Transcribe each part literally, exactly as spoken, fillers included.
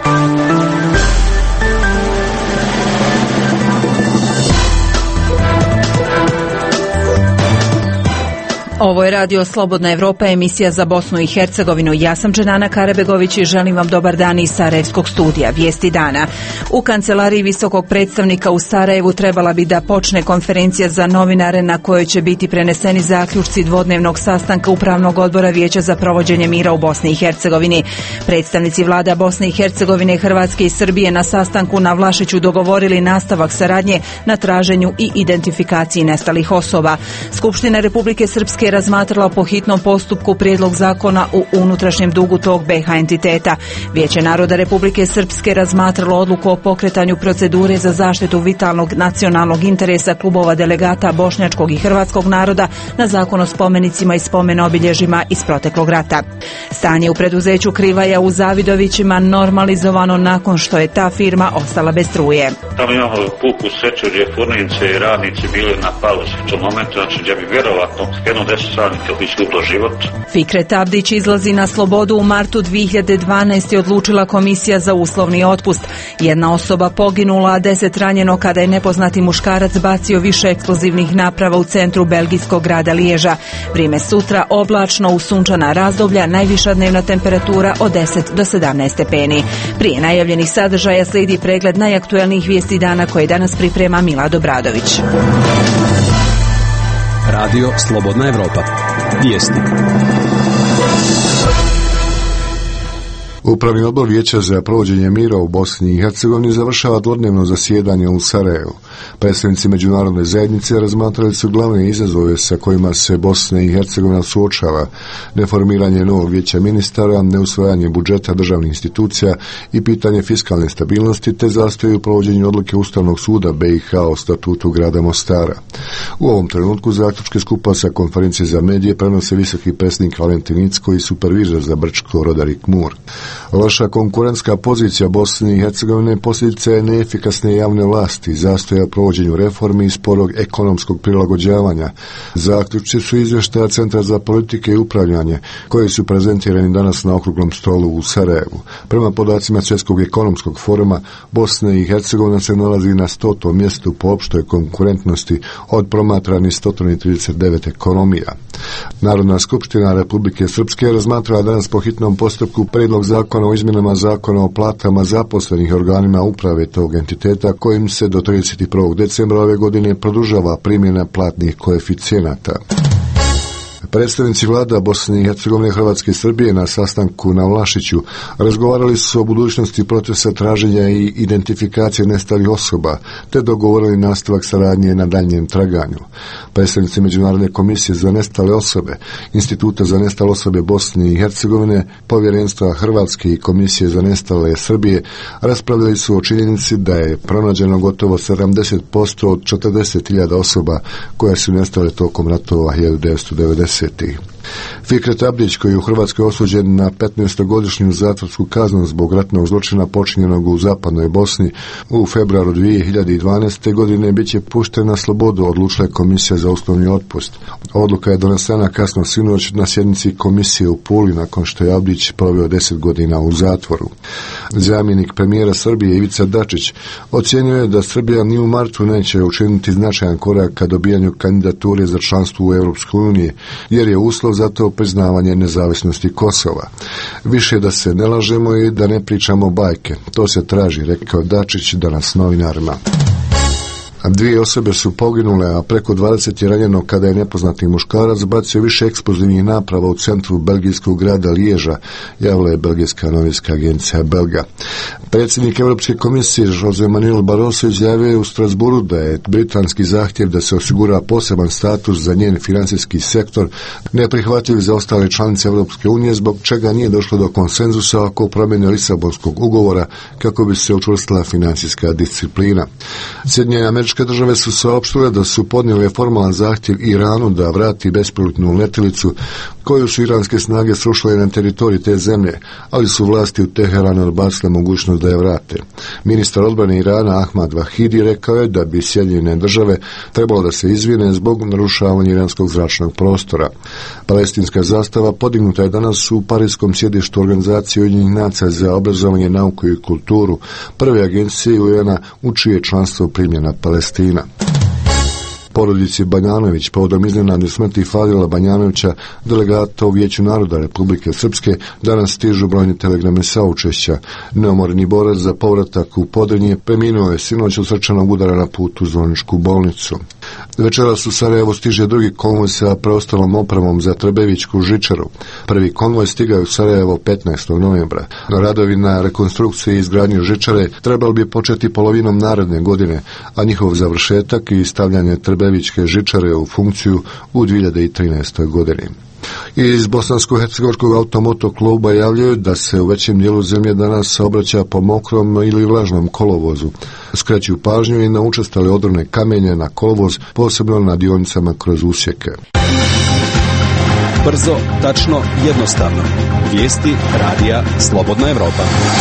Ovo je Radio Slobodna Evropa, emisija za Bosnu i Hercegovinu. Ja sam Dženana Karabegović i želim vam dobar dan iz Sarajevskog studija. Vijesti dana. U kancelariji visokog predstavnika u Sarajevu trebala bi da počne konferencija za novinare na kojoj će biti preneseni zaključci dvodnevnog sastanka Upravnog odbora Vijeća za provođenje mira u Bosni i Hercegovini. Predstavnici vlada Bosne i Hercegovine, Hrvatske i Srbije na sastanku na Vlašiću dogovorili nastavak saradnje na traženju i identifikaciji nestalih osoba. Skupština Republike Srpske razmatrala po hitnom postupku prijedlog zakona u unutrašnjem dugu tog B iH entiteta. Vijeće naroda Republike Srpske razmatralo odluku o pokretanju procedure za zaštitu vitalnog nacionalnog interesa klubova delegata bošnjačkog i hrvatskog naroda na zakon o spomenicima i spomen obilježjima iz proteklog rata. Stanje u preduzeću Krivaja u Zavidovićima normalizovano nakon što je ta firma ostala bez struje. Tamo imamo puku seču gdje furnice i radnici bili na pauzi u tom momentu, znači gdje bi vjerovatno jedno deset radnika izgubilo život. Fikret Abdić izlazi na slobodu. U martu dvije hiljade dvanaeste. odlučila komisija za uslovni otpust. Jedna osoba poginula, a deset ranjeno kada je nepoznati muškarac bacio više eksplozivnih naprava u centru belgijskog grada Liježa. Vrijeme sutra oblačno u sunčana razdoblja, najviša dnevna temperatura od deset do sedamnaest stepeni. Prije najavljenih sadržaja slijedi pregled najaktuelnijih vijesti dana koje danas priprema Milad Obradović. Radio Slobodna Evropa. Vijesti. Upravni odbor Vijeća za provođenje mira u Bosni i Hercegovini završava dvodnevno zasjedanje u Sarajevu. Predstavnici međunarodne zajednice razmatrali su glavne izazove sa kojima se Bosna i Hercegovina suočava: neformiranje novog vijeća ministara, neusvajanje budžeta državnih institucija i pitanje fiskalne stabilnosti, te zastoj u provođenju odluke Ustavnog suda B iH o statutu grada Mostara. U ovom trenutku zaključke skupa sa konferencije za medije prenose visoki predsjednik Valentin Incko i supervizor za Brčko Rodarik Mur. Loša konkurentska pozicija Bosne i Hercegovine posljedica je neefikasne javne vlasti, zastoja u provođenju reformi i sporog ekonomskog prilagođavanja. Zaključci su izvještaja Centra za politike i upravljanje, koji su prezentirani danas na okruglom stolu u Sarajevu. Prema podacima Svjetskog ekonomskog foruma, Bosna i Hercegovina se nalazi na stotom mjestu po opštoj konkurentnosti od promatranih sto trideset devet ekonomija. Narodna skupština Republike Srpske razmatrala danas po hitnom postupku prijedlog zakona o izmjenama zakona o platama zaposlenih organima uprave tog entiteta, kojim se do trideset prvog decembra ove godine produžava primjena platnih koeficijenata. Predstavnici vlada Bosne i Hercegovine, Hrvatske i Srbije na sastanku na Vlašiću razgovarali su o budućnosti procesa traženja i identifikacije nestalih osoba, te dogovorili nastavak saradnje na daljnjem traganju. Predstavnici Međunarodne komisije za nestale osobe, Instituta za nestale osobe Bosne i Hercegovine, Povjerenstva Hrvatske i Komisije za nestale Srbije raspravljali su o činjenici da je pronađeno gotovo sedamdeset posto od četrdeset hiljada osoba koje su nestale tokom ratova hiljadu devetsto devedesetih. Fikret Abdić, koji je u Hrvatskoj osuđen na petnaestogodišnju zatvorsku kaznu zbog ratnog zločina počinjenog u zapadnoj Bosni, u februaru dvije hiljade dvanaeste. godine bit će pušten na slobodu, odlučila je Komisija za uslovni otpust. Odluka je donesena kasno sinoć na sjednici komisije u Puli, nakon što je Abdić proveo deset godina u zatvoru. Zamjenik premijera Srbije Ivica Dačić ocjenjuje je da Srbija ni u martu neće učiniti značajan korak ka dobijanju kandidature za članstvo u Europskoj uniji, jer je uslov za to priznavanje nezavisnosti Kosova. Više da se ne lažemo i da ne pričamo bajke. To se traži, rekao Dačić danas novinarima. Dvije osobe su poginule, a preko dvadeset je ranjeno kada je nepoznati muškarac bacio više eksplozivnih naprava u centru belgijskog grada Liježa, javila je belgijska novinska agencija Belga. Predsjednik Europske komisije Jose Manuel Barroso izjavio je u Strasburu da je britanski zahtjev da se osigura poseban status za njen financijski sektor neprihvatljiv za ostale članice Europske unije, zbog čega nije došlo do konsenzusa oko promjene Lisabonskog ugovora kako bi se učvrstila financijska disciplina. Sjedinjene Američke američke države su saopštile da su podnijele formalan zahtjev Iranu da vrati bespilotnu letjelicu koju su iranske snage srušile na teritoriji te zemlje, ali su vlasti u Teheranu odbacile mogućnost da je vrate. Ministar odbrane Irana Ahmad Vahidi rekao je da bi Sjedinjene države trebalo da se izvine zbog narušavanja iranskog zračnog prostora. Palestinska zastava podignuta je danas u parijskom sjedištu Organizacije Ujedinjenih nacija za obrazovanje, nauku i kulturu, prve agencije U N-a u čije članstvo primljena Palestina. Porodici Banjanović povodom iznenadne smrti Fadila Banjanovića, delegata u Vijeću naroda Republike Srpske, danas stižu brojni telegrame saučešća. Neumorni borac za povratak u Podrinje preminuo je sinoć od srčanog udara na putu u Zvorničku bolnicu. Večeras u Sarajevo stiže drugi konvoj sa preostalom opremom za Trebevićku žičaru. Prvi konvoj stigao u Sarajevo petnaestog novembra. Radovi na rekonstrukciji i izgradnju žičare trebali bi početi polovinom naredne godine, a njihov završetak i stavljanje Trebevićke žičare u funkciju u dvije hiljade trinaestoj godini. Iz Bosansko-hercegovačkog automoto kluba javljaju da se u većem dijelu zemlje danas saobraća po mokrom ili vlažnom kolovozu. Skreću pažnju i na učestale odrone kamenje na kolovoz, posebno na dionicama kroz usjeke. Brzo, tačno, jednostavno. Vijesti radija Slobodna Evropa.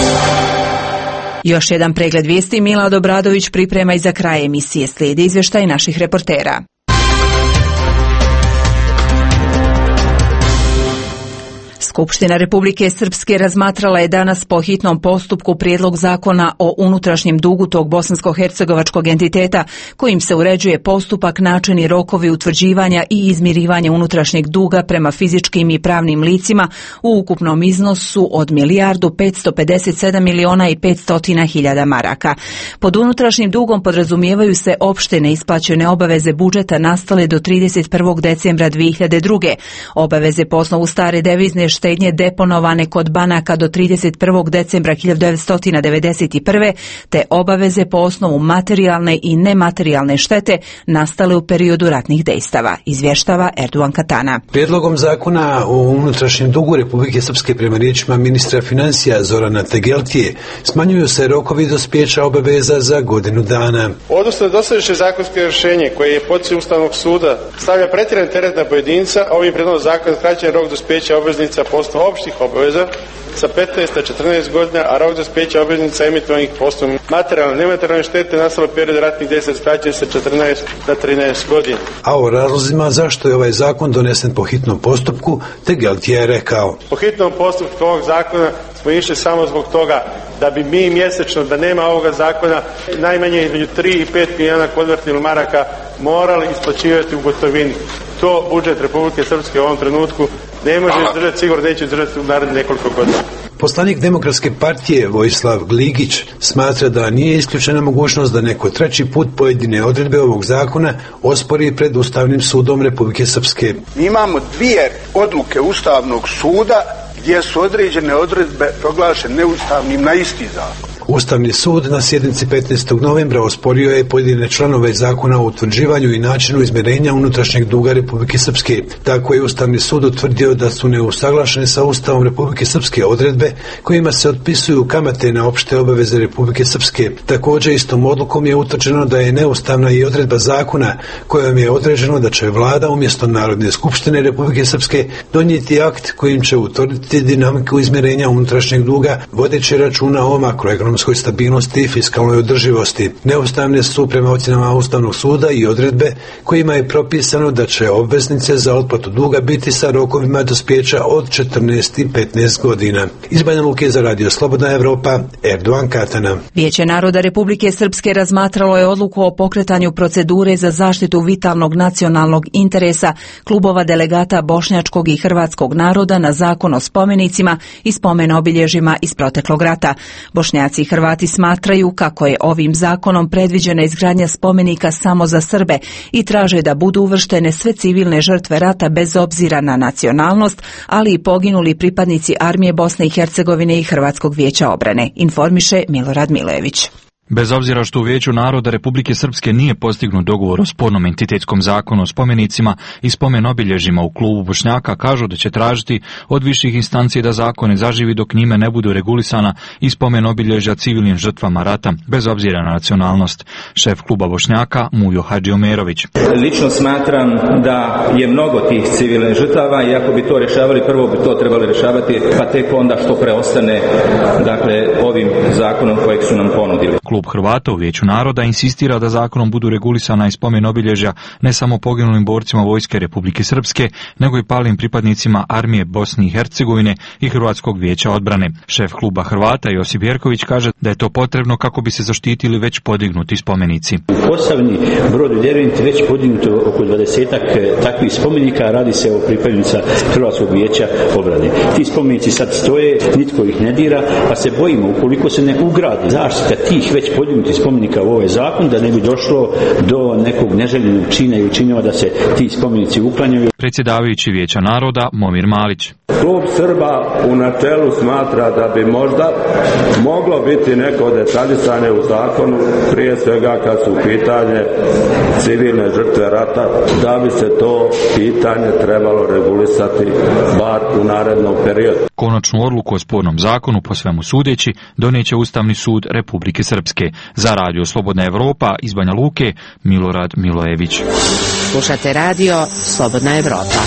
Još jedan pregled vijesti Milad Obradović priprema i za kraj emisije slijedi izvještaj naših reportera. Skupština Republike Srpske razmatrala je danas po hitnom postupku prijedlog zakona o unutrašnjem dugu tog bosansko-hercegovačkog entiteta kojim se uređuje postupak, način i rokovi utvrđivanja i izmirivanja unutrašnjeg duga prema fizičkim i pravnim licima u ukupnom iznosu od milijardu petsto pedeset sedam miliona i petsto hiljada maraka. Pod unutrašnjim dugom podrazumijevaju se opšte neisplaćene obaveze budžeta nastale do trideset prvog decembra dvije hiljade druge, obaveze po osnovu stare devizne štednje deponovane kod banaka do trideset prvog decembra hiljadu devetsto devedeset prve te obaveze po osnovu materijalne i nematerijalne štete nastale u periodu ratnih dejstava, izvještava Erduan Katana. Prijedlogom zakona o unutrašnjem dugu Republike Srpske prema riječima ministra financija Zorana Tegeltije smanjuju se rokovi dospijeća obaveza za godinu dana. Odnosno dosadašnje zakonsko rješenje koje je poticaj Ustavnog suda stavlja pretjeran teret na pojedinca, a ovim prijedlogom zakona skraćen rok dospijeća obveznica po osnovu opštih obaveza sa petnaest na četrnaest godina, a rok dospijeća obveznica emitovanih po osnovu materijalne i nematerijalne štete nastalo u periodu ratnih dejstava skraćen sa četrnaest na trinaest godina. A o razlozima zašto je ovaj zakon donesen po hitnom postupku, Tegeltije je rekao: Po hitnom postupku ovog zakona smo išli samo zbog toga da bi mi mjesečno, da nema ovoga zakona, najmanje između tri i pet milijuna konvertibilnih maraka morali isplaćivati u gotovini. To budžet Republike Srpske u ovom trenutku ne može izdržati, sigurno neće izdržati u narednih nekoliko godina. Poslanik Demokratske partije Vojislav Gligić smatra da nije isključena mogućnost da neko treći put pojedine odredbe ovog zakona ospori pred Ustavnim sudom Republike Srpske. Imamo dvije odluke Ustavnog suda gdje su određene odredbe proglašene neustavnim na isti zakon. Ustavni sud na sjednici petnaestog novembra osporio je pojedine članove zakona o utvrđivanju i načinu izmirenja unutrašnjeg duga Republike Srpske. Tako je Ustavni sud utvrdio da su neusaglašene sa Ustavom Republike Srpske odredbe kojima se otpisuju kamate na opšte obaveze Republike Srpske. Također istom odlukom je utvrđeno da je neustavna i odredba zakona kojom je određeno da će vlada umjesto Narodne skupštine Republike Srpske donijeti akt kojim će utvrditi dinamiku izmirenja unutrašnjeg duga vodeći računa o makroekonomskoj stabilnosti i fiskalnoj održivosti. Neustavne su prema ocjenama Ustavnog suda i odredbe kojima je propisano da će obveznice za otplatu duga biti sa rokovima dospijeća od četrnaest i petnaest godina. Iz Banja Luke za Radio Slobodna Evropa, Erduan Katana. Vijeće naroda Republike Srpske razmatralo je odluku o pokretanju procedure za zaštitu vitalnog nacionalnog interesa klubova delegata bošnjačkog i hrvatskog naroda na zakon o spomenicima i spomen obilježjima iz proteklog rata. Bošnjaci i Hrvati smatraju kako je ovim zakonom predviđena izgradnja spomenika samo za Srbe i traže da budu uvrštene sve civilne žrtve rata bez obzira na nacionalnost, ali i poginuli pripadnici armije Bosne i Hercegovine i Hrvatskog vijeća obrane, informiše Milorad Milević. Bez obzira što u Vijeću naroda Republike Srpske nije postignut dogovor o spornom entitetskom zakonu o spomenicima i spomen obilježjima, u klubu Bošnjaka kažu da će tražiti od viših instanci da zakone zaživi dok njime ne budu regulisana i spomen obilježja civilnim žrtvama rata, bez obzira na nacionalnost. Šef kluba Bošnjaka Mujo Hadžiomerović. Lično smatram da je mnogo tih civilnih žrtava i ako bi to rješavali, prvo bi to trebali rješavati, pa tek onda što preostane, dakle, ovim zakonom kojeg su nam ponudili. Klub Hrvata u Vijeću naroda insistira da zakonom budu regulisana i spomen obilježja ne samo poginulim borcima Vojske Republike Srpske, nego i palim pripadnicima Armije Bosne i Hercegovine i Hrvatskog vijeća odbrane. Šef kluba Hrvata Josip Jerković kaže da je to potrebno kako bi se zaštitili već podignuti spomenici. U Posavini, Brodu, Derventi već podignuto oko dvadesetak takvih spomenika, radi se o pripadnicima Hrvatskog vijeća obrane. Ti spomenici sad stoje, nitko ih ne dira, pa se bojimo ukoliko se ne ugradi zaštita tih već podignuti spomenika u ovaj zakon, da ne bi došlo do nekog neželjenog čina i učinjava da se ti spomenici uklanjaju. Predsjedavajući Vijeća naroda Momir Malić. Klub Srba u načelu smatra da bi možda moglo biti neko detaljisanje u zakonu, prije svega kad su pitanje civilne žrtve rata, da bi se to pitanje trebalo regulisati bar u narednom periodu. Konačnu odluku o spornom zakonu, po svemu sudeći, donijeće Ustavni sud Republike Srpske. Za Radio Slobodna Evropa iz Banja Luke, Milorad Milojević. Slušate radio Slobodna Evropa.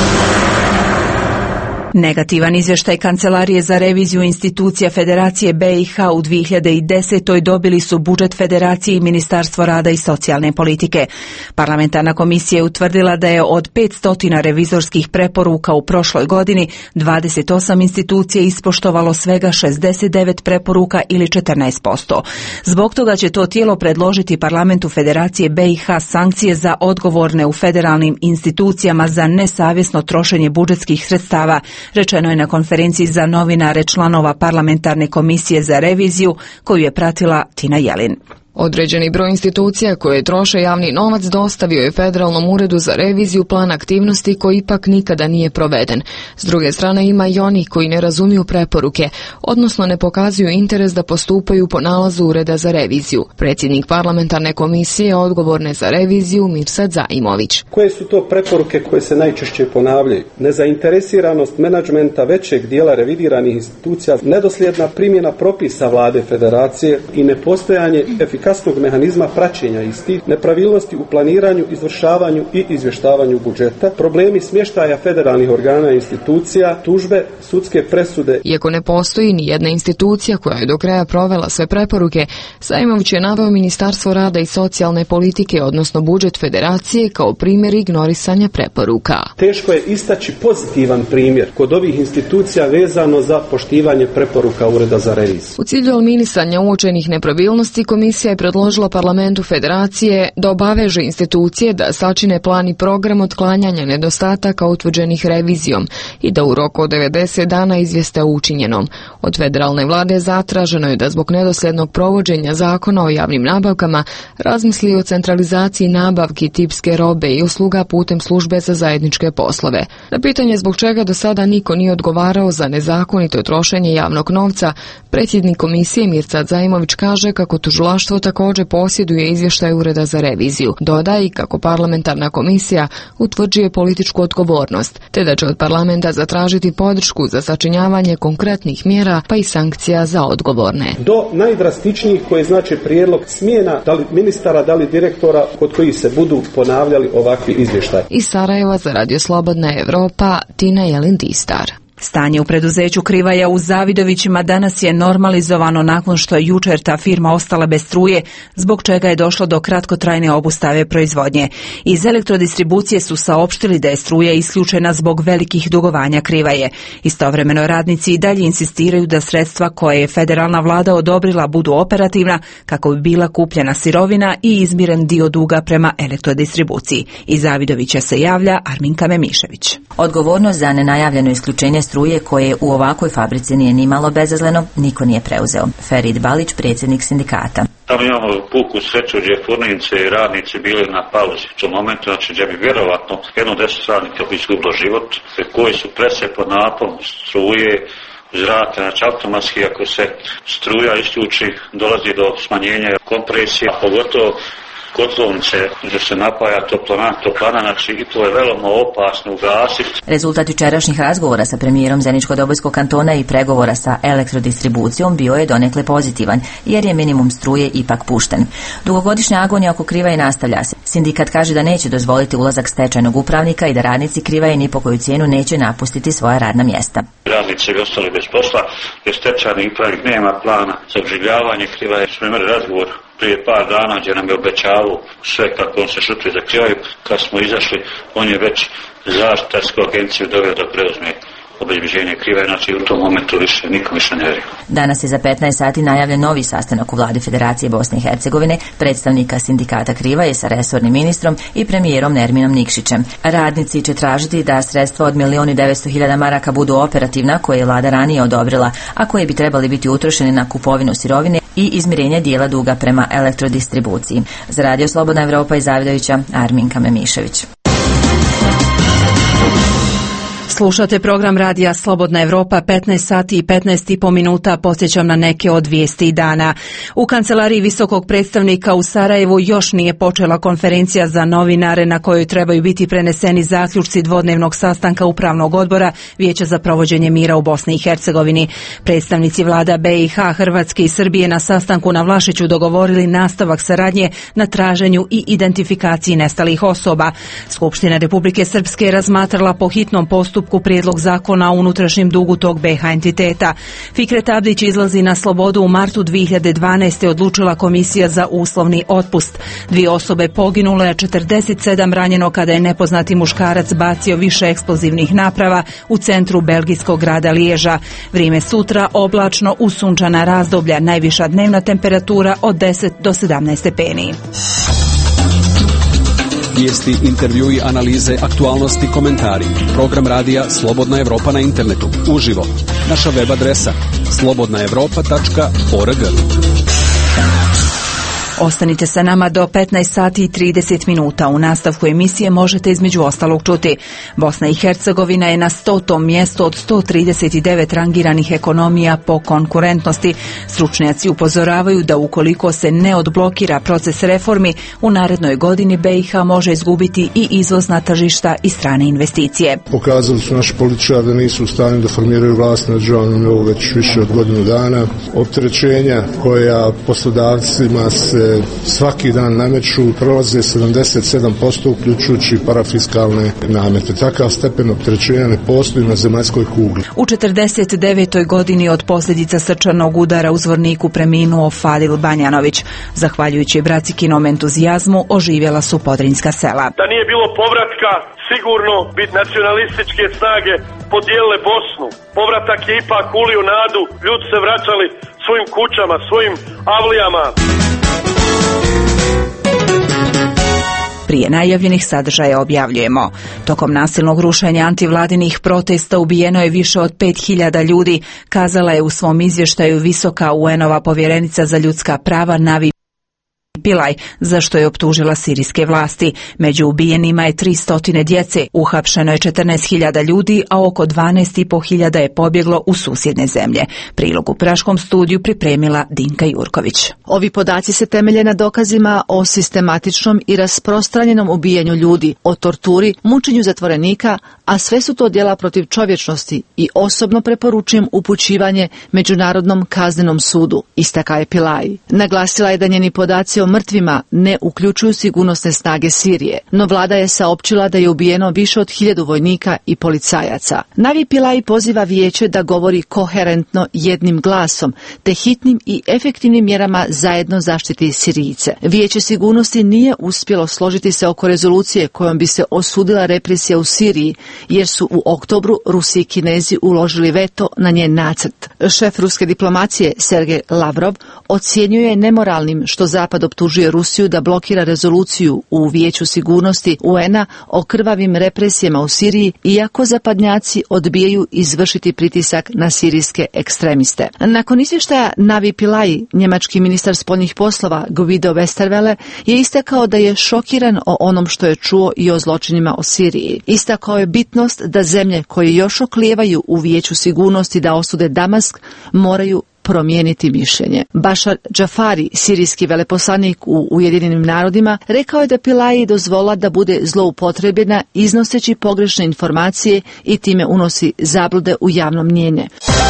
Negativan izvještaj Kancelarije za reviziju institucija Federacije B i H u dvije hiljade desetoj dobili su budžet Federacije i Ministarstvo rada i socijalne politike. Parlamentarna komisija je utvrdila da je od petsto revizorskih preporuka u prošloj godini dvadeset osam institucija ispoštovalo svega šezdeset devet preporuka ili četrnaest posto. Zbog toga će to tijelo predložiti Parlamentu Federacije B i H sankcije za odgovorne u federalnim institucijama za nesavjesno trošenje budžetskih sredstava, rečeno je na konferenciji za novinare članova Parlamentarne komisije za reviziju koju je pratila Tina Jelin. Određeni broj institucija koje troše javni novac dostavio je Federalnom uredu za reviziju plan aktivnosti koji ipak nikada nije proveden. S druge strane ima i oni koji ne razumiju preporuke, odnosno ne pokazuju interes da postupaju po nalazu ureda za reviziju. Predsjednik Parlamentarne komisije odgovorne za reviziju Mirsad Zaimović. Koje su to preporuke koje se najčešće ponavljaju? Nezainteresiranost menadžmenta većeg dijela revidiranih institucija, nedosljedna primjena propisa vlade federacije i nepostojanje efikasnosti kasnog mehanizma praćenja istih, nepravilnosti u planiranju, izvršavanju i izvještavanju budžeta, problemi smještaja federalnih organa i institucija, tužbe, sudske presude. Iako ne postoji ni jedna institucija koja je do kraja provela sve preporuke, Zaimović je naveo Ministarstvo rada i socijalne politike, odnosno budžet Federacije, kao primjer ignorisanja preporuka. Teško je istaći pozitivan primjer kod ovih institucija vezano za poštivanje preporuka Ureda za reviziju. U cilju eliminisanja uočenih nepravilnosti, komisija je predložila Parlamentu Federacije da obaveže institucije da sačine plan i program otklanjanja nedostataka utvrđenih revizijom i da u roku od devedeset dana izvijeste o učinjenom. Od federalne vlade zatraženo je da zbog nedosljednog provođenja zakona o javnim nabavkama razmisli o centralizaciji nabavki tipske robe i usluga putem službe za zajedničke poslove. Na pitanje zbog čega do sada niko nije odgovarao za nezakonito trošenje javnog novca, predsjednik komisije Mirsad Zaimović kaže kako tužilaštvo također posjeduje izvještaj Ureda za reviziju. Dodaje i kako parlamentarna komisija utvrđuje političku odgovornost, te da će od parlamenta zatražiti podršku za sačinjavanje konkretnih mjera pa i sankcija za odgovorne. Do najdrastičnijih koje znači prijedlog smjena da li ministara, da li direktora kod kojih se budu ponavljali ovakvi izvještaj. Iz Sarajeva za Radio Slobodna Evropa, Tina Jelin Distar. Stanje u preduzeću Krivaja u Zavidovićima danas je normalizovano nakon što je jučer ta firma ostala bez struje, zbog čega je došlo do kratkotrajne obustave proizvodnje. Iz elektrodistribucije su saopštili da je struja isključena zbog velikih dugovanja Krivaje. Istovremeno radnici i dalje insistiraju da sredstva koje je federalna vlada odobrila budu operativna kako bi bila kupljena sirovina i izmiren dio duga prema elektrodistribuciji. Iz Zavidovića se javlja Arminka Memišević. Odgovornost za nenajavljeno isključenje struje koje u ovakvoj fabrici nije nimalo bezazleno, niko nije preuzeo. Ferid Balić, predsjednik sindikata. Tamo imamo puku sreću gdje furnice i radnici bili na pauzi u tom momentu, znači gdje bi vjerovatno jedno deset radnika bi izgubilo život, koji su prese pod napom struje, zraka, znači automatski ako se struja isključi dolazi do smanjenja kompresije, a pogotovo kotlovnice gdje se napaja toplana, toplana, znači i to je veoma opasno ugasiti. Rezultat jučerašnjih razgovora sa premijerom Zeničko-Dobojskog kantona i pregovora sa elektrodistribucijom bio je donekle pozitivan, jer je minimum struje ipak pušten. Dugogodišnja agonija oko Krivaje nastavlja se. Sindikat kaže da neće dozvoliti ulazak stečajnog upravnika i da radnici Krivaje ni po koju cijenu neće napustiti svoja radna mjesta. Radnici bi ostali bez posla, jer stečajni upravnik nema plana za oživljavanje Krivaje. Smo imali razgovor prije par dana gdje nam je obećavao sve kako on se šutvi zakrivaju. Kad smo izašli, on je već zaštitarsku agenciju doveo da preuzme obezbeđenje Krivaje, znači u tom momentu više nikom više ne vjeruje. Danas je za petnaest sati najavljen novi sastanak u vladi Federacije Bosne i Hercegovine, predstavnika sindikata Krivaje sa resornim ministrom i premijerom Nerminom Nikšićem. Radnici će tražiti da sredstva od milion i devetsto hiljada maraka budu operativna, koje je vlada ranije odobrila, a koje bi trebali biti utrošeni na kupovinu sirovine i izmirenje dijela duga prema elektrodistribuciji. Za Radio Slobodna Evropa iz Zavidovića, Arminka Memišević. Slušate program radija Slobodna Evropa, petnaest sati i petnaest i po minuta, podsjećam na neke od vijesti dana. U kancelariji visokog predstavnika u Sarajevu još nije počela konferencija za novinare na kojoj trebaju biti preneseni zaključci dvodnevnog sastanka Upravnog odbora Vijeća za provođenje mira u Bosni i Hercegovini. Predstavnici vlada B i H, Hrvatske i Srbije na sastanku na Vlašiću dogovorili nastavak saradnje na traženju i identifikaciji nestalih osoba. Skupština Republike Srpske je razmatrala po hitnom postupku prijedlog zakona o unutrašnjem dugu tog B H entiteta. Fikret Abdić izlazi na slobodu. U martu dvije hiljade dvanaeste. odlučila komisija za uslovni otpust. Dvije osobe poginule, a četrdeset sedam ranjeno kada je nepoznati muškarac bacio više eksplozivnih naprava u centru belgijskog grada Liježa. Vrijeme sutra oblačno uz sunčana razdoblja, najviša dnevna temperatura od deset do sedamnaest stepeni. Vijesti, intervjui, analize, aktualnosti, komentari. Program radija Slobodna Evropa na internetu. Uživo. Naša web adresa slobodna evropa tačka org. Ostanite sa nama do petnaest sati i trideset minuta. U nastavku emisije možete između ostalog čuti: Bosna i Hercegovina je na stotom mjestu od sto trideset devet rangiranih ekonomija po konkurentnosti. Stručnjaci upozoravaju da ukoliko se ne odblokira proces reformi, u narednoj godini B i H može izgubiti i izvozna tržišta i strane investicije. Pokazali su naši političari da nisu u stanju da formiraju vlast na državnom nivou već više od godinu dana. Opterećenja koja poslodavcima se svaki dan nameću prolaze sedamdeset sedam posto uključujući parafiskalne namete. Takav stepen opterećenja ne postoji na zemaljskoj kugli. U četrdeset devetoj godini od posljedica srčanog udara u Zvorniku preminuo Fadil Banjanović. Zahvaljujući bracikinom entuzijazmu oživjela su podrinjska sela. Da nije bilo povratka, sigurno bi nacionalističke snage podijelile Bosnu. Povratak je ipak ulio nadu, ljudi se vraćali svojim kućama, svojim avlijama. Prije najavljenih sadržaja objavljujemo: tokom nasilnog rušenja antivladinih protesta ubijeno je više od pet hiljada ljudi, kazala je u svom izvještaju visoka U N-ova povjerenica za ljudska prava Navi Pillay, za što je optužila sirijske vlasti. Među ubijenima je tristo djece, uhapšeno je četrnaest hiljada ljudi, a oko dvanaest i po hiljada je pobjeglo u susjedne zemlje. Prilog u Praškom studiju pripremila Dinka Jurković. Ovi podaci se temelje na dokazima o sistematičnom i rasprostranjenom ubijanju ljudi, o torturi, mučenju zatvorenika, a sve su to djela protiv čovječnosti i osobno preporučujem upućivanje Međunarodnom kaznenom sudu, istakla je Pillay. Naglasila je da njeni podaci o mrtvima ne uključuju sigurnosne snage Sirije, no vlada je saopćila da je ubijeno više od hiljadu vojnika i policajaca. Navi Pillay poziva vijeće da govori koherentno jednim glasom, te hitnim i efektivnim mjerama zajedno zaštiti Sirijce. Vijeće sigurnosti nije uspjelo složiti se oko rezolucije kojom bi se osudila represija u Siriji, jer su u oktobru Rusi i Kinezi uložili veto na njen nacrt. Šef ruske diplomacije Sergej Lavrov ocjenjuje nemoralnim što Zapad optužuje Rusiju da blokira rezoluciju u Vijeću sigurnosti U N-a o krvavim represijama u Siriji, iako zapadnjaci odbijaju izvršiti pritisak na sirijske ekstremiste. Nakon izvještaja Navi Pillay, njemački ministar spoljnih poslova Guido Westerwelle je istakao da je šokiran o onom što je čuo i o zločinima u Siriji. Istakao je bitno hitnost da zemlje koje još oklijevaju u Vijeću sigurnosti da osude Damask moraju promijeniti mišljenje. Bašar Džafari, sirijski veleposlanik u Ujedinjenim narodima, rekao je da Pilaji dozvola da bude zloupotrebljena iznoseći pogrešne informacije i time unosi zablude u javno mnijenje.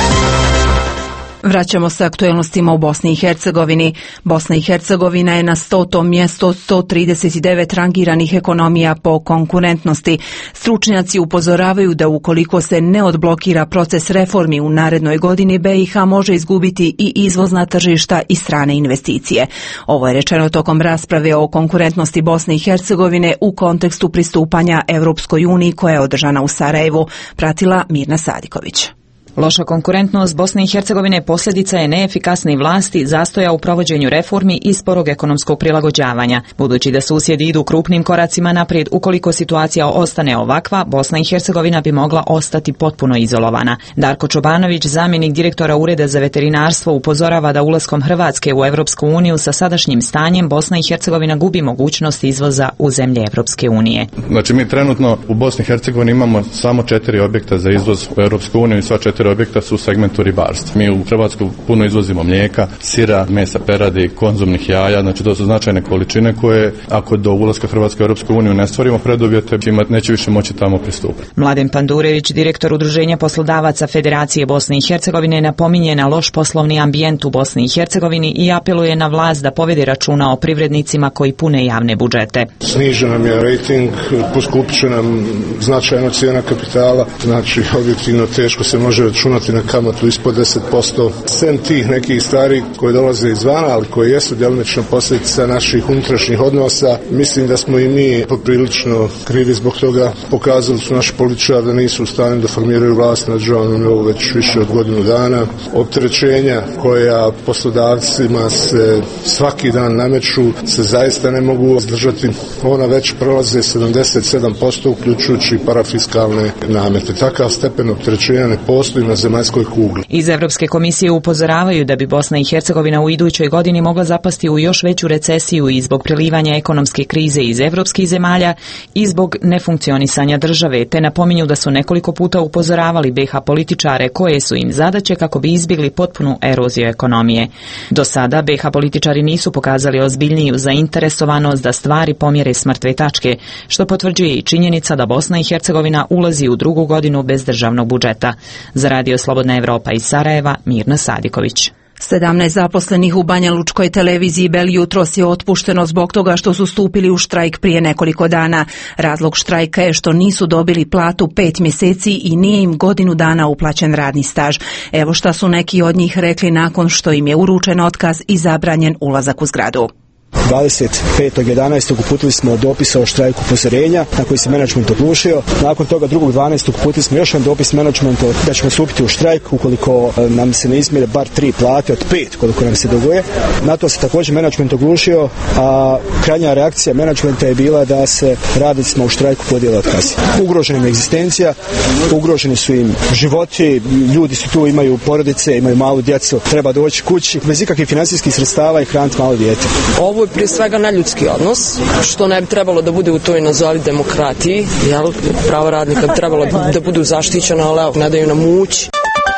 Vraćamo se aktuelnostima u Bosni i Hercegovini. Bosna i Hercegovina je na stotom mjestu od sto trideset devet rangiranih ekonomija po konkurentnosti. Stručnjaci upozoravaju da ukoliko se ne odblokira proces reformi u narednoj godini, B i H može izgubiti i izvozna tržišta i strane investicije. Ovo je rečeno tokom rasprave o konkurentnosti Bosne i Hercegovine u kontekstu pristupanja Europskoj uniji koja je održana u Sarajevu, pratila Mirna Sadiković. Loša konkurentnost Bosne i Hercegovine posljedica je neefikasne vlasti, zastoja u provođenju reformi i sporog ekonomskog prilagođavanja. Budući da susjedi idu krupnim koracima naprijed, ukoliko situacija ostane ovakva, Bosna i Hercegovina bi mogla ostati potpuno izolovana. Darko Čobanović, zamjenik direktora Ureda za veterinarstvo, upozorava da ulaskom Hrvatske u Europsku uniju sa sadašnjim stanjem Bosna i Hercegovina gubi mogućnost izvoza u zemlje Europske unije. Znači mi trenutno u Bosni i Hercegovini imamo samo četiri objekta za izvoz u Europsku uniju i sva četiri objekta su u segmentu ribarstva. Mi u Hrvatsku puno izvozimo mlijeka, sira, mesa peradi, konzumnih jaja, znači to su značajne količine koje ako do ulaska Hrvatske u Europsku uniju ne stvorimo preduvjete, neće više moći tamo pristupiti. Mladen Pandurević, direktor Udruženja poslodavaca Federacije Bosne i Hercegovine, napominje na loš poslovni ambijent u Bosni i Hercegovini i apeluje na vlast da povede računa o privrednicima koji pune javne budžete. Snižen nam je rating, poskupit će nam značajno cijena kapitala, znači objektivno teško se može računati na kamatu ispod deset posto. Sem tih nekih stvari koje dolaze izvana, ali koje jesu djelomično posljedica naših unutrašnjih odnosa, mislim da smo i mi poprilično krivi zbog toga. Pokazali su naši političari da nisu u stanju da formiraju vlast na državnom nivou već više od godinu dana. Opterećenja koja poslodavcima se svaki dan nameću se zaista ne mogu izdržati. Ona već prolaze sedamdeset sedam posto uključujući parafiskalne namete. Takav stepen opterećenja ne postoji na zemaljskoj kugli. Iz Europske komisije upozoravaju da bi Bosna i Hercegovina u idućoj godini mogla zapasti u još veću recesiju i zbog prelivanja ekonomske krize iz evropskih zemalja i zbog nefunkcionisanja države, te napominju da su nekoliko puta upozoravali B H političare koje su im zadaće kako bi izbjegli potpunu eroziju ekonomije. Do sada B H političari nisu pokazali ozbiljniju zainteresovanost da stvari pomjere s mrtve tačke, što potvrđuje i činjenica da Bosna i Hercegovina ulazi u drugu godinu bez državnog budžeta. Za Radio Slobodna Evropa iz Sarajeva, Mirna Sadiković. sedamnaest zaposlenih u Banja Lučkoj televiziji Bel jutros je otpušteno zbog toga što su stupili u štrajk prije nekoliko dana. Razlog štrajka je što nisu dobili platu pet mjeseci i nije im godinu dana uplaćen radni staž. Evo šta su neki od njih rekli nakon što im je uručen otkaz i zabranjen ulazak u zgradu. dvadeset petog jedanaestog uputili smo dopis o štrajku upozorenja na koji se menadžment oglušio. Nakon toga drugog dvanaestog uputili smo još jedan dopis menadžmentu da ćemo stupiti u štrajk ukoliko nam se ne izmjere bar tri plate od pet koliko nam se duguje. Na to se također menadžment oglušio, a krajnja reakcija menadžmenta je bila da se radnicima u štrajku podijele otkazi. Ugrožena im je egzistencija, ugroženi su im životi, ljudi su tu, imaju porodice, imaju malu djecu, treba doći kući bez ikakvih financijskih sredstava i hraniti malo dijete. Ovo je prije svega neljudski odnos, što ne bi trebalo da bude u toj nazovi demokratiji, jel? Prava radnika bi trebalo da budu zaštićena, ali evo, ne daju nam mući.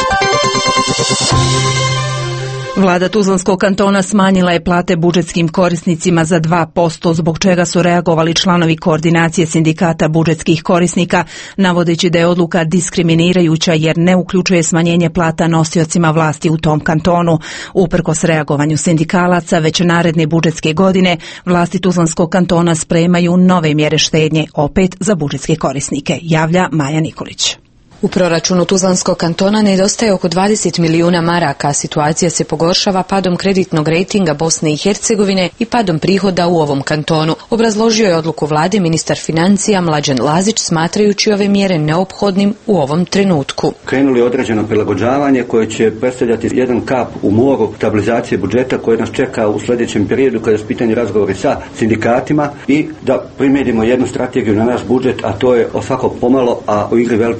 Vlada Tuzlanskog kantona smanjila je plate budžetskim korisnicima za dva posto, zbog čega su reagovali članovi koordinacije sindikata budžetskih korisnika, navodeći da je odluka diskriminirajuća jer ne uključuje smanjenje plata nosiocima vlasti u tom kantonu. Uprkos reagovanju sindikalaca, već naredne budžetske godine vlasti Tuzlanskog kantona spremaju nove mjere štednje, opet za budžetske korisnike, javlja Maja Nikolić. U proračunu Tuzlanskog kantona nedostaje oko dvadeset milijuna maraka, situacija se pogoršava padom kreditnog rejtinga Bosne i Hercegovine i padom prihoda u ovom kantonu. Obrazložio je odluku vlade ministar financija Mlađan Lazić, smatrajući ove mjere neophodnim u ovom trenutku. Krenuli određeno prilagođavanje koje će predstavljati jedan kap u moru stabilizacije budžeta koje nas čeka u sljedećem periodu kada su pitanje razgovori sa sindikatima i da primjedimo jednu strategiju na naš budžet, a to je o svako pomalo, a u igri veliki brojeva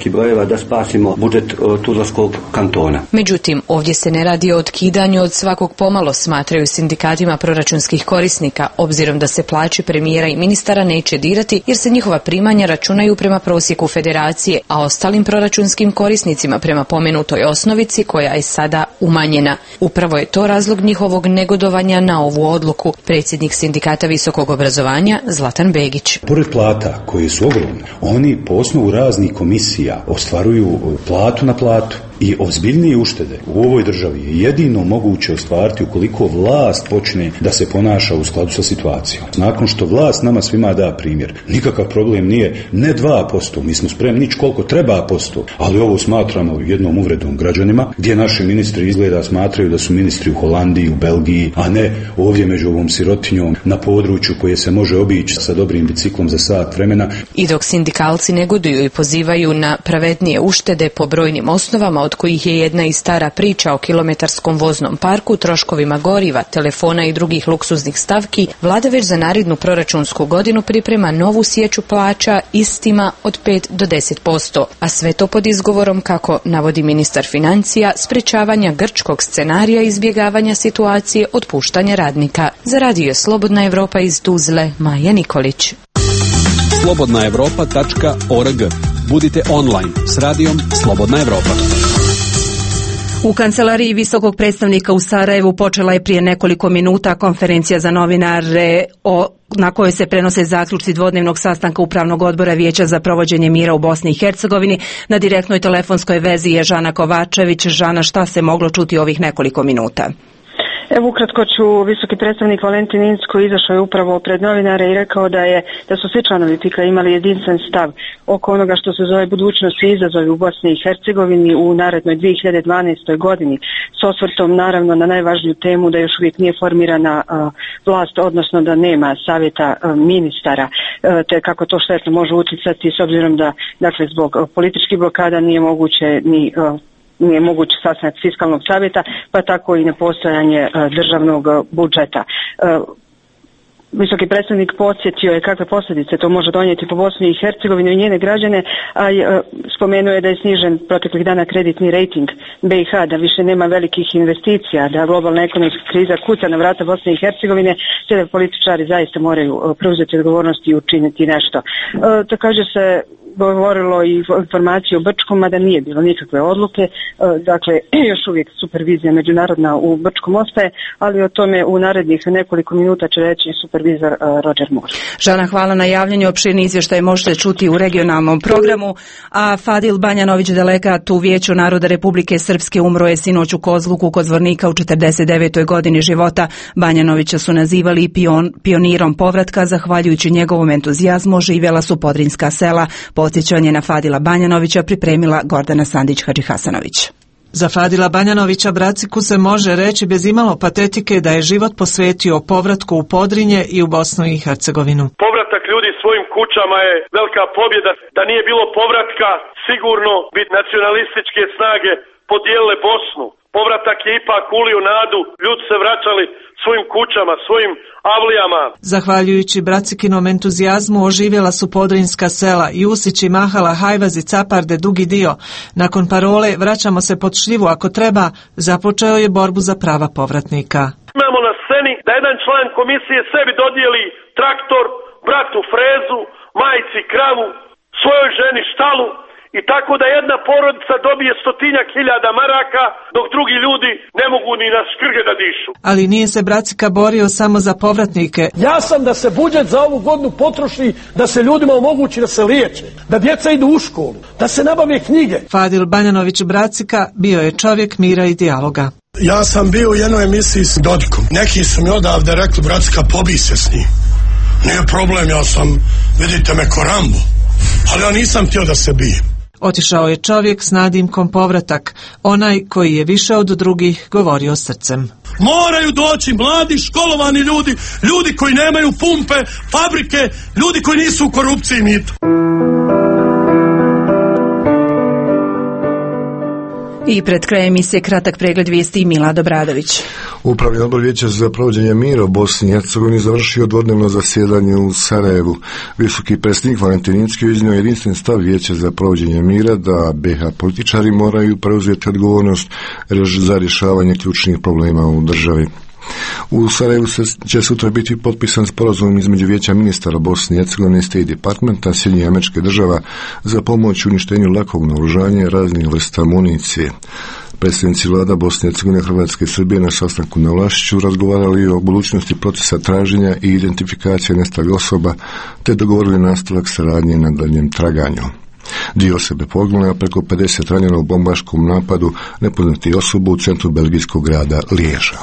da spasimo budžet Tuzlanskog kantona. Međutim, ovdje se ne radi o otkidanju od svakog pomalo, smatraju sindikatima proračunskih korisnika, obzirom da se plaće premijera i ministara neće dirati jer se njihova primanja računaju prema prosjeku federacije, a ostalim proračunskim korisnicima prema pomenutoj osnovici koja je sada umanjena. Upravo je to razlog njihovog negodovanja na ovu odluku. Predsjednik sindikata visokog obrazovanja Zlatan Begić. Pored plata koje su ogromne, oni po osnovu raznih komisija ostvaruju platu na platu. I ozbiljnije uštede u ovoj državi je jedino moguće ostvariti ukoliko vlast počne da se ponaša u skladu sa situacijom. Nakon što vlast nama svima da primjer, nikakav problem nije ne dva posto, mi smo spremni nič koliko treba posto, ali ovo smatramo jednom uvredom građanima, gdje naši ministri izgleda smatraju da su ministri u Holandiji, u Belgiji, a ne ovdje među ovom sirotinjom na području koje se može obići sa dobrim biciklom za sat vremena. I dok sindikalci negoduju i pozivaju na pravednije uštede po brojnim osnovama, od kojih je jedna i stara priča o kilometarskom voznom parku, troškovima goriva, telefona i drugih luksuznih stavki, vlada već za narednu proračunsku godinu priprema novu sječu plaća istima od pet do deset posto, a sve to pod izgovorom, kako navodi ministar financija, sprečavanja grčkog scenarija izbjegavanja situacije otpuštanja radnika. Za radio Slobodna Evropa iz Tuzle, Maja Nikolić. slobodna evropa tačka org. Budite online s radijom Slobodna Evropa. U kancelariji visokog predstavnika u Sarajevu počela je prije nekoliko minuta konferencija za novinare o na kojoj se prenose zaključci dvodnevnog sastanka Upravnog odbora Vijeća za provođenje mira u Bosni i Hercegovini. Na direktnoj telefonskoj vezi je Žana Kovačević. Žana, šta se moglo čuti ovih nekoliko minuta? Evo ukratko ću, visoki predstavnik Valentin Incko izašao je upravo pred novinare i rekao da je da su svi članovi P I K-a imali jedinstven stav oko onoga što se zove budućnost i izazovi u Bosni i Hercegovini u narednoj dvije hiljade dvanaestoj godini, s osvrtom naravno na najvažniju temu da još uvijek nije formirana uh, vlast, odnosno da nema savjeta uh, ministara, uh, te kako to štetno može utjecati s obzirom da, dakle, zbog uh, političkih blokada nije moguće ni uh, nije moguć sastanak fiskalnog savjeta, pa tako i nepostojanje uh, državnog uh, budžeta. Uh, Visoki predstavnik podsjetio je kakve posljedice to može donijeti po Bosni i Hercegovini i njene građane, a uh, spomenuo je da je snižen proteklih dana kreditni rejting B i H, da više nema velikih investicija, da globalna ekonomska kriza kuca na vrata Bosne i Hercegovine, te da političari zaista moraju uh, preuzeti odgovornost i učiniti nešto. Uh, također se govorilo i informacije o Brčkom, a da nije bilo nikakve odluke. Dakle, još uvijek supervizija međunarodna u Brčkom ostaje, ali o tome u narednih nekoliko minuta će reći supervizor Roger Moore. Žana, hvala na javljanju. Opširni izvještaj možete čuti u regionalnom programu. A Fadil Banjanović, delegat u Vijeću naroda Republike Srpske, umro je sinoć u Kozluku kod Zvornika u četrdeset devetoj godini života. Banjanovića su nazivali pion, pionirom povratka. Zahvaljujući njegovom entuzijazmu oživjela su podrinjska sela. Podsjećanje na Fadila Banjanovića pripremila Gordana Sandić-Hadžihasanović. Za Fadila Banjanovića Braciku se može reći bez imalo patetike da je život posvetio povratku u Podrinje i u Bosnu i Hercegovinu. Povratak ljudi svojim kućama je velika pobjeda. Da nije bilo povratka, sigurno bi nacionalističke snage podijelile Bosnu. Povratak je ipak ulio nadu, ljudi se vraćali svojim kućama, svojim avlijama. Zahvaljujući Bracikinom entuzijazmu oživjela su podrinjska sela Jusići, Mahala, Hajvazi, Caparde, Dugi dio. Nakon parole vraćamo se pod šljivu ako treba, započeo je borbu za prava povratnika. Imamo na sceni da jedan član komisije sebi dodijeli traktor, bratu frezu, majci kravu, svojoj ženi štalu, i tako da jedna porodica dobije stotinjak hiljada maraka, dok drugi ljudi ne mogu ni na škrge da dišu. Ali nije se Bracika borio samo za povratnike. Ja sam da se budžet za ovu godinu potroši, da se ljudima omogući da se liječe, da djeca idu u školu, da se nabave knjige. Fadil Banjanović Bracika bio je čovjek mira i dijaloga. Ja sam bio u jednoj emisiji s Dodikom. Neki su mi odavde rekli, Bracika, pobij se s njim. Nije problem, ja sam, vidite me, ko Rambo, ali ja nisam htio da se bijem. Otišao je čovjek s nadimkom povratak, onaj koji je više od drugih govorio srcem. Moraju doći mladi, školovani ljudi, ljudi koji nemaju pumpe, fabrike, ljudi koji nisu u korupciji i mitu. I pred krajem emisije kratak pregled vijesti Mila Dobradović. Upravni odbor Vijeća za provođenje mira u Bosni i Hercegovini završio dvodnevno zasjedanje u Sarajevu. Visoki predstavnik Valentin Incko iznio jedinstven stav Vijeća za provođenje mira da be ha političari moraju preuzeti odgovornost za rješavanje ključnih problema u državi. U Sarajevu se, će sutra biti potpisan sporazum između Vijeća ministara Bosne i Hercegovine i State Departmenta Sjedinjenih Američkih Država za pomoć u uništenju lakog naoružanja i raznih vrsta municije. Predstavnici vlada Bosne i Hercegovine, Hrvatske i Srbije na sastanku na Vlašću razgovarali o budućnosti procesa traženja i identifikacije nestalih osoba, te dogovorili nastavak saradnje na daljem traganju. Dvije osobe poginule, a preko pedeset ranjeno u bombaškom napadu nepoznatih osoba u centru belgijskog grada Liježa.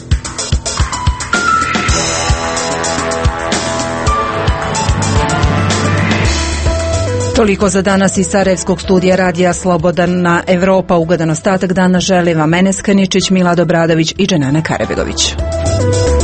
Toliko za danas iz Sarajevskog studija radija Slobodna Evropa. Ugodan ostatak dana želi vam Enes Kaničić, Mila Dobradović i Dženana Karebegović.